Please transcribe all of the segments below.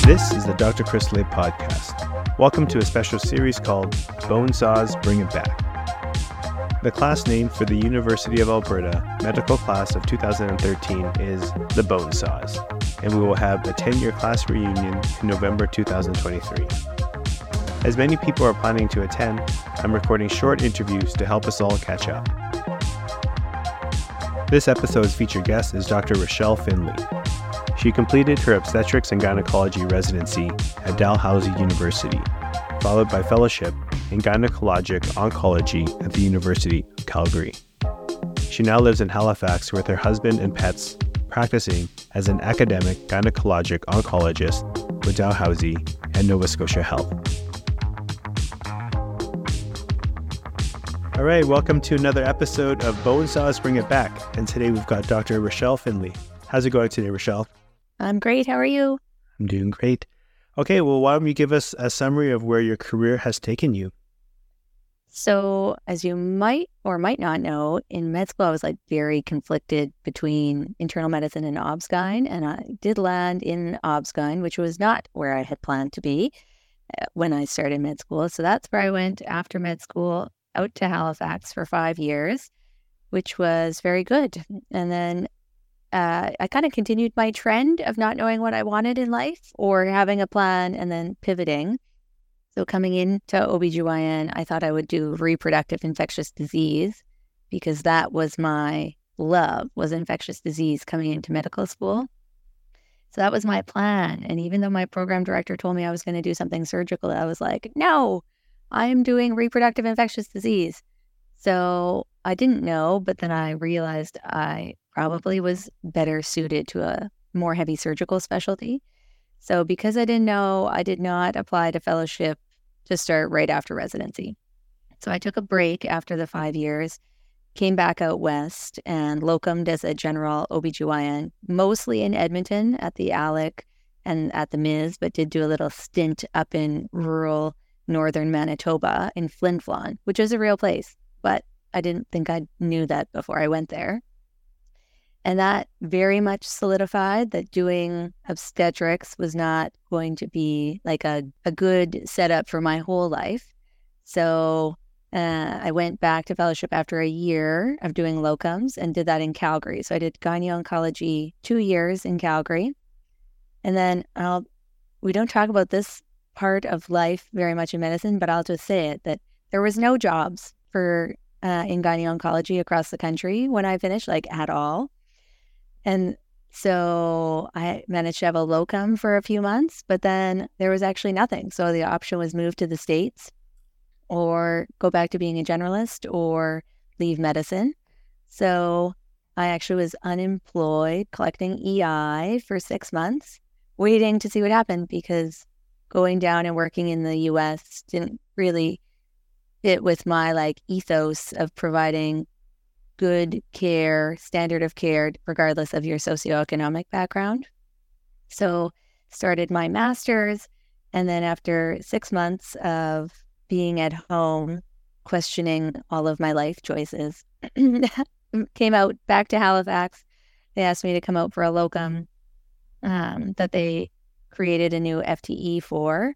This is the Dr. Chris Lay podcast. Welcome to a special series called Bonesaws Bring It Back. The class name for the University of Alberta medical class of 2013 is the Bonesaws, and we will have a 10-year class reunion in November 2023. As many people are planning to attend, I'm recording short interviews to help us all catch up. This episode's featured guest is Dr. Rochelle Finley. She completed her obstetrics and gynecology residency at Dalhousie University, followed by fellowship in gynecologic oncology at the University of Calgary. She now lives in Halifax with her husband and pets, practicing as an academic gynecologic oncologist with Dalhousie and Nova Scotia Health. All right, welcome to another episode of Bonesaws Bring It Back. And today we've got Dr. Rochelle Finley. How's it going today, Rochelle? I'm great. How are you? I'm doing great. Okay, well, why don't you give us a summary of where your career has taken you? So, as you might or might not know, in med school, I was very conflicted between internal medicine and obs-gyn, and I did land in obs-gyn, which was not where I had planned to be when I started med school. So that's where I went after med school, out to Halifax for 5 years, which was very good. And then I kind of continued my trend of not knowing what I wanted in life or having a plan and then pivoting. So coming into OBGYN, I thought I would do reproductive infectious disease because that was my love, was infectious disease coming into medical school. So that was my plan. And even though my program director told me I was going to do something surgical, I was like, no, I am doing reproductive infectious disease. So I didn't know, but then I realized I probably was better suited to a more heavy surgical specialty. So because I didn't know, I did not apply to fellowship to start right after residency. So I took a break after the 5 years, came back out west and locumed as a general OBGYN, mostly in Edmonton at the ALEC and at the MIS, but did do a little stint up in rural northern Manitoba in Flin Flon, which is a real place. But I didn't think I knew that before I went there. And that very much solidified that doing obstetrics was not going to be a good setup for my whole life. So I went back to fellowship after a year of doing locums and did that in Calgary. So I did gyne-oncology 2 years in Calgary. And then we don't talk about this part of life very much in medicine, but I'll just say it, that there was no jobs for in gyne-oncology across the country when I finished, at all. And so I managed to have a locum for a few months, but then there was actually nothing. So the option was move to the States or go back to being a generalist or leave medicine. So I actually was unemployed collecting EI for 6 months, waiting to see what happened because going down and working in the U.S. didn't really fit with my ethos of providing good care, standard of care, regardless of your socioeconomic background. So started my master's, and then after 6 months of being at home, questioning all of my life choices, came out back to Halifax. They asked me to come out for a locum that they created a new FTE for,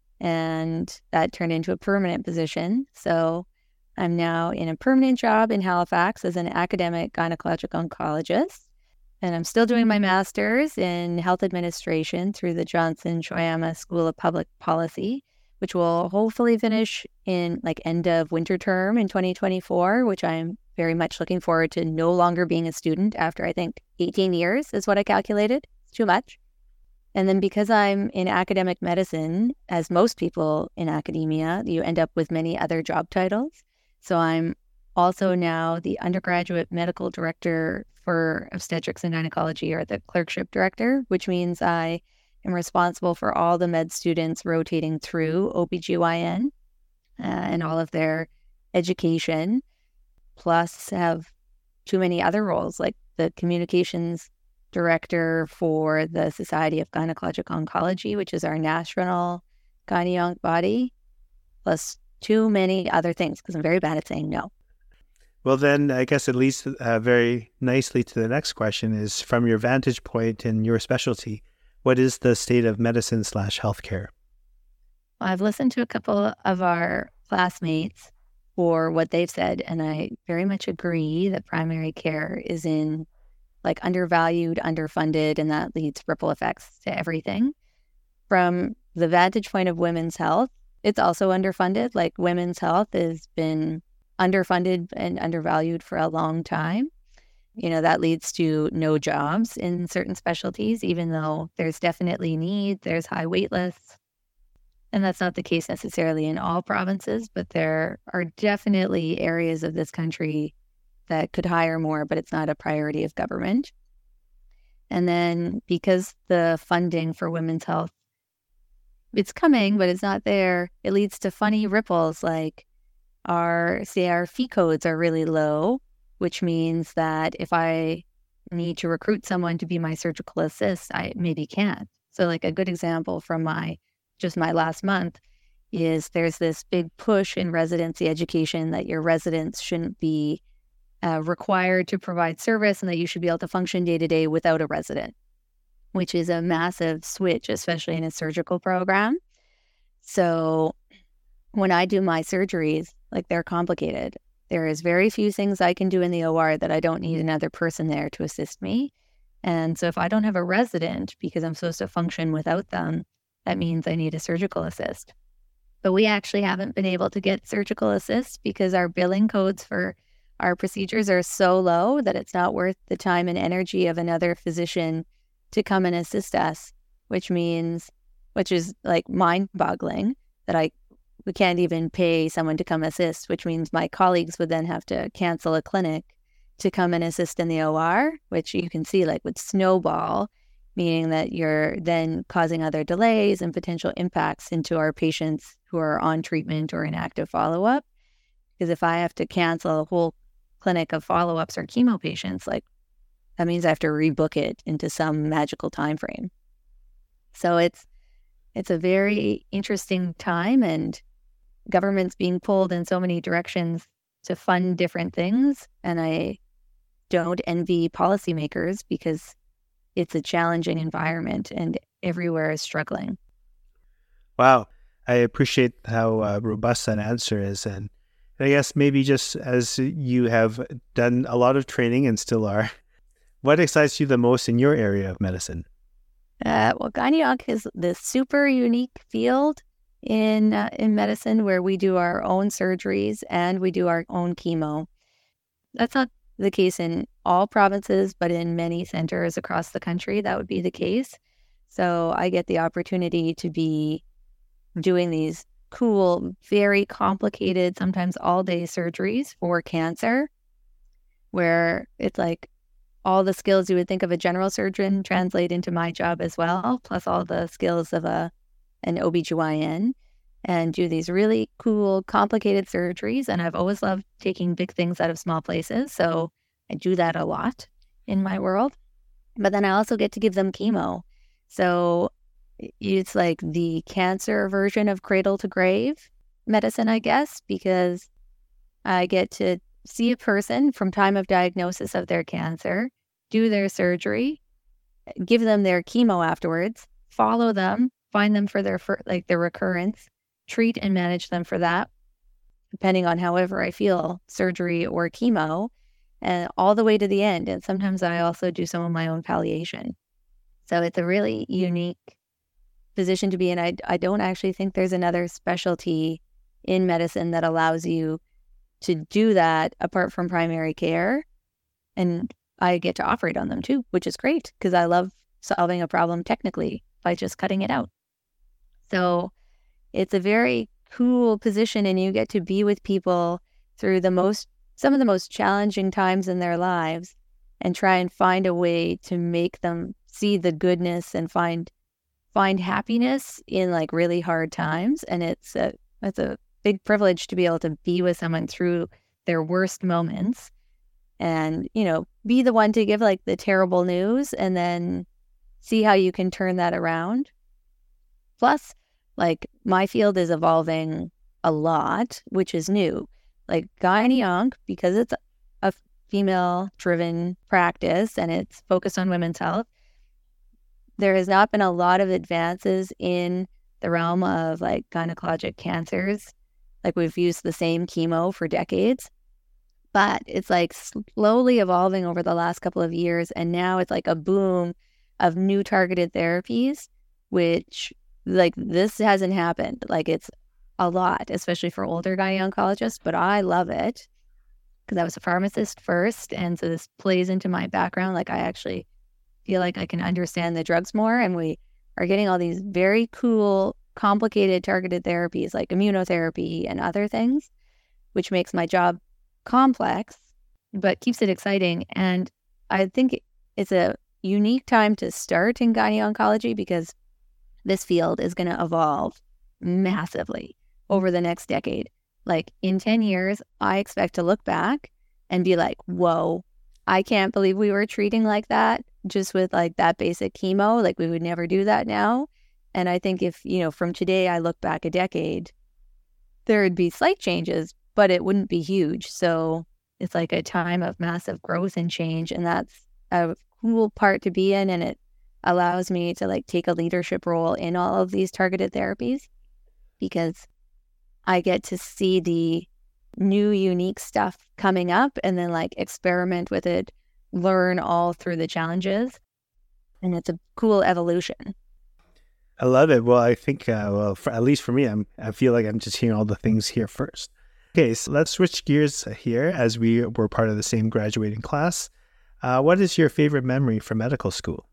and that turned into a permanent position. So I'm now in a permanent job in Halifax as an academic gynecologic oncologist, and I'm still doing my master's in health administration through the Johnson Choyama School of Public Policy, which will hopefully finish in end of winter term in 2024, which I'm very much looking forward to no longer being a student after I think 18 years is what I calculated. It's too much. And then because I'm in academic medicine, as most people in academia, you end up with many other job titles. So I'm also now the undergraduate medical director for obstetrics and gynecology, or the clerkship director, which means I am responsible for all the med students rotating through OBGYN and all of their education, plus have too many other roles like the communications director for the Society of Gynecologic Oncology, which is our national gyne-onc body, plus too many other things because I'm very bad at saying no. Well, then I guess it leads very nicely to the next question is, from your vantage point and your specialty, What is the state of medicine/healthcare? I've listened to a couple of our classmates for what they've said, and I very much agree that primary care is in undervalued, underfunded, and that leads ripple effects to everything. From the vantage point of women's health, it's also underfunded. Women's health has been underfunded and undervalued for a long time. That leads to no jobs in certain specialties, even though there's definitely need, there's high wait lists. And that's not the case necessarily in all provinces, but there are definitely areas of this country that could hire more, but it's not a priority of government. And then because the funding for women's health, it's coming, but it's not there, it leads to funny ripples our fee codes are really low, which means that if I need to recruit someone to be my surgical assist, I maybe can't. So a good example from my last month is there's this big push in residency education that your residents shouldn't be required to provide service and that you should be able to function day to day without a resident, which is a massive switch, especially in a surgical program. So when I do my surgeries, they're complicated. There is very few things I can do in the OR that I don't need another person there to assist me. And so if I don't have a resident because I'm supposed to function without them, that means I need a surgical assist. But we actually haven't been able to get surgical assists because our billing codes for our procedures are so low that it's not worth the time and energy of another physician to come and assist us, which is mind-boggling that we can't even pay someone to come assist, which means my colleagues would then have to cancel a clinic to come and assist in the OR, which you can see would snowball, meaning that you're then causing other delays and potential impacts into our patients who are on treatment or in active follow-up. Because if I have to cancel a whole clinic of follow-ups or chemo patients, that means I have to rebook it into some magical time frame. So it's a very interesting time, and government's being pulled in so many directions to fund different things. And I don't envy policymakers because it's a challenging environment and everywhere is struggling. Wow. I appreciate how robust that answer is. And I guess maybe just as you have done a lot of training and still are, what excites you the most in your area of medicine? Well, gynec is this super unique field in medicine where we do our own surgeries and we do our own chemo. That's not the case in all provinces, but in many centers across the country, that would be the case. So I get the opportunity to be doing these cool, very complicated, sometimes all-day surgeries for cancer, where it's all the skills you would think of a general surgeon translate into my job as well, plus all the skills of an OBGYN, and do these really cool, complicated surgeries. And I've always loved taking big things out of small places, so I do that a lot in my world. But then I also get to give them chemo. So it's the cancer version of cradle to grave medicine, I guess, because I get to see a person from time of diagnosis of their cancer, do their surgery, give them their chemo afterwards, follow them, find them for their recurrence, treat and manage them for that, depending on however I feel, surgery or chemo, and all the way to the end. And sometimes I also do some of my own palliation. So it's a really unique position to be in. I don't actually think there's another specialty in medicine that allows you to do that apart from primary care. And I get to operate on them too, which is great because I love solving a problem technically by just cutting it out. So it's a very cool position, and you get to be with people through some of the most challenging times in their lives and try and find a way to make them see the goodness and find happiness in really hard times. And it's a big privilege to be able to be with someone through their worst moments and, be the one to give the terrible news and then see how you can turn that around. Plus, my field is evolving a lot, which is new. Gyne-onc, because it's a female-driven practice and it's focused on women's health, there has not been a lot of advances in the realm of like gynecologic cancers. Like we've used the same chemo for decades, but it's like slowly evolving over the last couple of years. And now it's like a boom of new targeted therapies, which like this hasn't happened. Like it's a lot, especially for older gyne oncologists, but I love it because I was a pharmacist first. And so this plays into my background. Like I actually feel like I can understand the drugs more, and we are getting all these very cool, complicated targeted therapies like immunotherapy and other things, which makes my job complex, but keeps it exciting. And I think it's a unique time to start in gyne oncology because this field is going to evolve massively over the next decade. Like in 10 years, I expect to look back and be like, whoa, I can't believe we were treating like that just with like that basic chemo. Like we would never do that now. And I think if, from today I look back a decade, there would be slight changes, but it wouldn't be huge. So it's like a time of massive growth and change. And that's a cool part to be in. And it allows me to like take a leadership role in all of these targeted therapies because I get to see the new unique stuff coming up and then like experiment with it, learn all through the challenges. And it's a cool evolution. I love it. Well, I think, at least for me, I feel like I'm just hearing all the things here first. Okay, so let's switch gears here as we were part of the same graduating class. What is your favorite memory from medical school?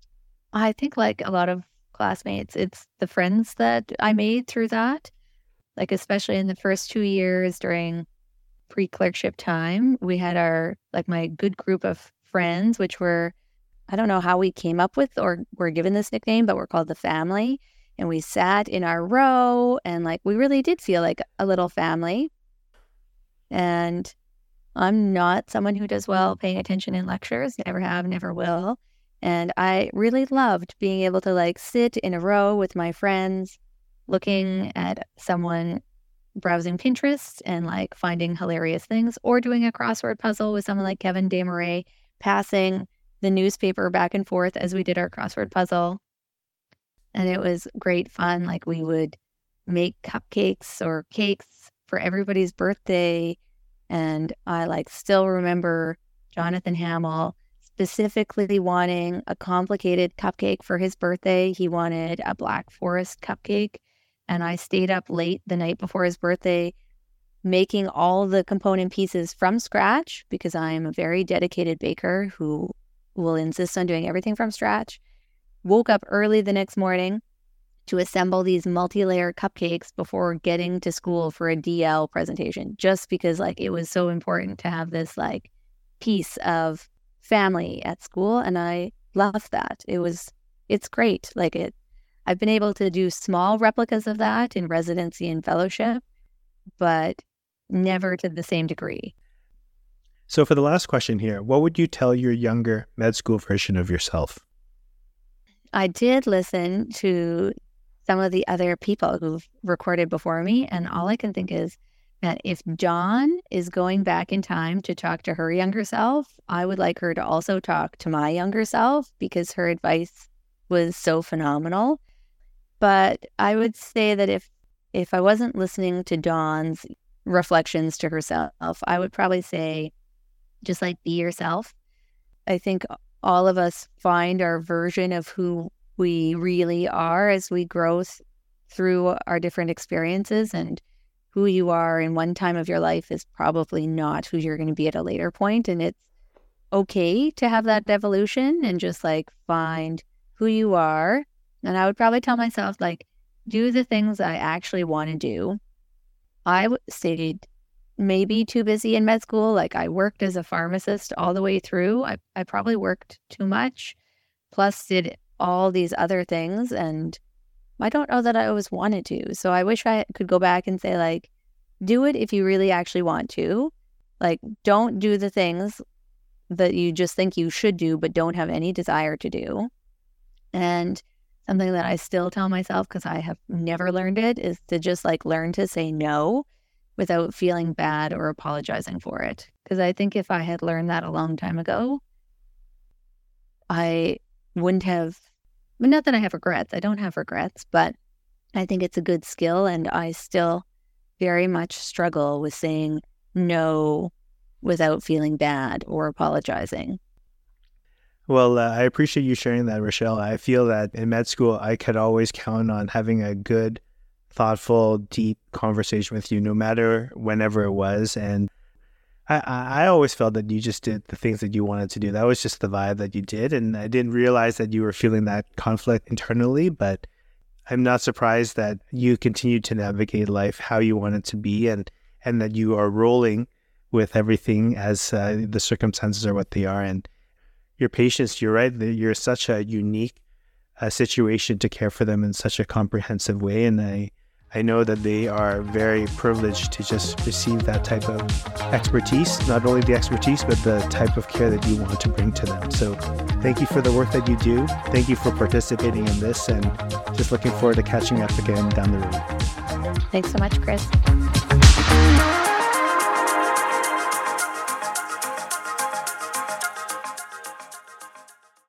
I think like a lot of classmates, it's the friends that I made through that. Like especially in the first 2 years during pre-clerkship time, we had my good group of friends, which were, I don't know how we came up with or were given this nickname, but we're called the family. And we sat in our row and like we really did feel like a little family. And I'm not someone who does well paying attention in lectures, never have, never will. And I really loved being able to like sit in a row with my friends, looking at someone browsing Pinterest and like finding hilarious things, or doing a crossword puzzle with someone like Kevin Desmarais, passing the newspaper back and forth as we did our crossword puzzle. And it was great fun. Like we would make cupcakes or cakes for everybody's birthday. And I like still remember Jonathan Hamill specifically wanting a complicated cupcake for his birthday. He wanted a Black Forest cupcake. And I stayed up late the night before his birthday making all the component pieces from scratch because I am a very dedicated baker who will insist on doing everything from scratch. Woke up early the next morning to assemble these multi-layer cupcakes before getting to school for a DL presentation, just because like it was so important to have this like piece of family at school. And I love that. It's great. I've been able to do small replicas of that in residency and fellowship, but never to the same degree. So for the last question here, what would you tell your younger med school version of yourself? I did listen to some of the other people who've recorded before me, and all I can think is that if Dawn is going back in time to talk to her younger self, I would like her to also talk to my younger self because her advice was so phenomenal. But I would say that if I wasn't listening to Dawn's reflections to herself, I would probably say just like be yourself. I think all of us find our version of who we really are as we grow through our different experiences, and who you are in one time of your life is probably not who you're going to be at a later point. And it's okay to have that evolution and just like find who you are. And I would probably tell myself, like, do the things I actually want to do. I stayed maybe too busy in med school. Like I worked as a pharmacist all the way through. I probably worked too much, plus did all these other things. And I don't know that I always wanted to. So I wish I could go back and say, like, do it if you really actually want to. Like, don't do the things that you just think you should do, but don't have any desire to do. And something that I still tell myself, because I have never learned it, is to just like learn to say no without feeling bad or apologizing for it. Because I think if I had learned that a long time ago, I wouldn't have not that I have regrets. I don't have regrets, but I think it's a good skill. And I still very much struggle with saying no without feeling bad or apologizing. Well, I appreciate you sharing that, Rochelle. I feel that in med school, I could always count on having a good, thoughtful, deep conversation with you, no matter whenever it was. And I always felt that you just did the things that you wanted to do. That was just the vibe that you did. And I didn't realize that you were feeling that conflict internally, but I'm not surprised that you continued to navigate life how you want it to be, and that you are rolling with everything as the circumstances are what they are. And your patients, you're right, you're such a unique situation to care for them in such a comprehensive way. And I know that they are very privileged to just receive that type of expertise, not only the expertise, but the type of care that you want to bring to them. So thank you for the work that you do. Thank you for participating in this, and just looking forward to catching up again down the road. Thanks so much, Chris.